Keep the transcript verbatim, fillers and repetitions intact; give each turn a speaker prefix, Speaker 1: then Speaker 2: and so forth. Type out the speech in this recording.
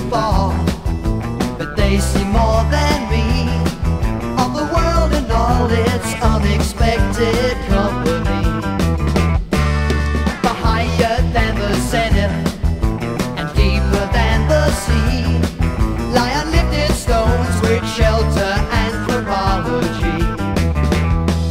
Speaker 1: far, but they see more than me of the world and all its unexpected